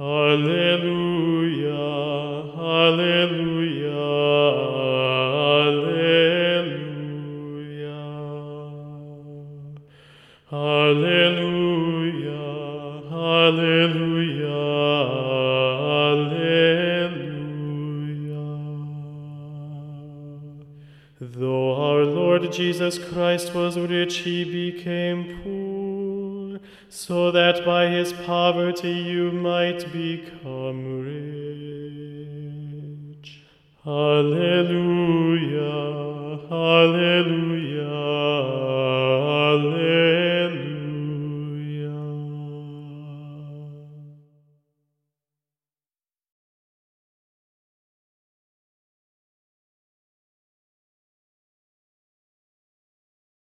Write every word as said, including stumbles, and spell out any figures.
Alleluia, Alleluia, Alleluia. Alleluia, Alleluia, Alleluia. Though our Lord Jesus Christ was rich, he became poor, so that by his poverty you might become rich. Alleluia, Alleluia,